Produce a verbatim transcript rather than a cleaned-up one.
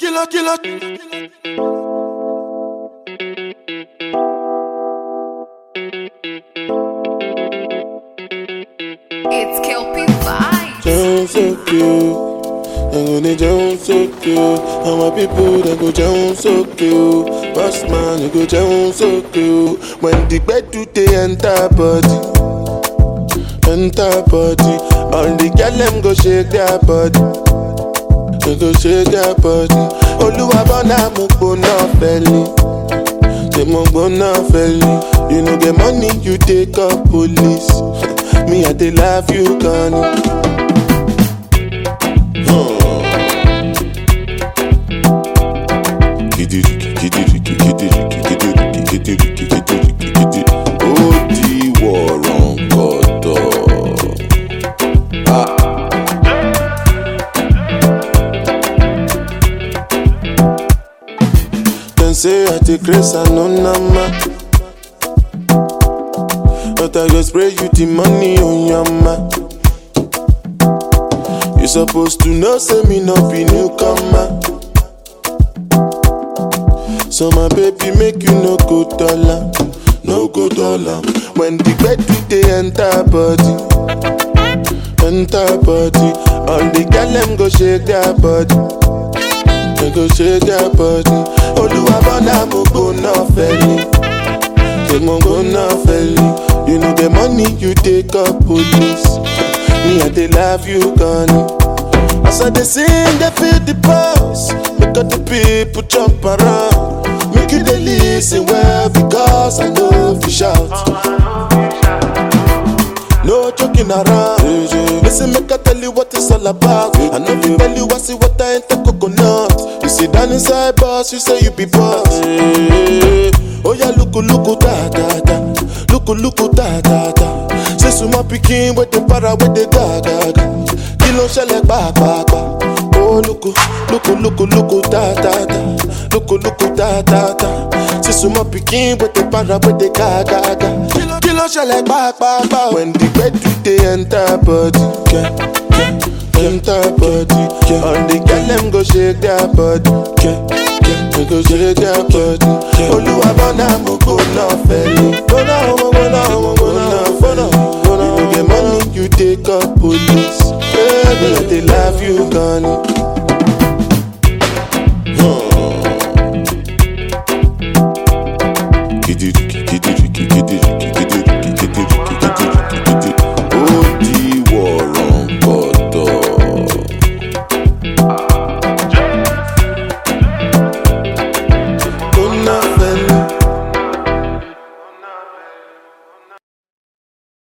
Killer, killer. It's Kelpie Vibes. Sound so cute. I'm gonna jump so cute. And my people they go jump so cute. Boss man they go jump so cute. When the bed do they enter body, enter body. All the girl them go shake their body, they go shake their body. Oluwa bona mo gbona feli, they mo gbona feli. You know the money you take up police. Me I dey love you, Connie. Say I take grace and no nama, but I go spray you the money on your ma. You supposed to know, say me no be newcomer. So my baby make you no go dollar, no go dollar. When the bed do they enter body, enter body. All the girl them go shake their body, they go shake their body. Oluwa bona mo go na feli, they mo go na feli. You know the money you take up police. Me I dey love you, Connie. As I dey sing, they feel the pulse. Make all the people jump around. Make you dey listen well because I know if you shout. No joking around. Listen, make I tell you what it's all about. I know if you tell you I see what I ain't the coconut. You sit down inside boss, you say you be boss. Oh yeah, look, look, da da da. Look, look, da da da. Say so my picking with the para with the da da da. Kilo shell back back back. Oh look, look, look, look, da da da. Look, look, da da da. Say so my picking with the para with the ga ga ga. Kilo shell back back back. When the bed do they enter body, yeah, yeah, enter body. Yeah. All the girl them go shake their body, yeah, yeah, they go shake their body. Oluwa bona mo go na feli, go na mo go na mo go na go na go na. You know the money you take up police, baby I dey love you, Connie.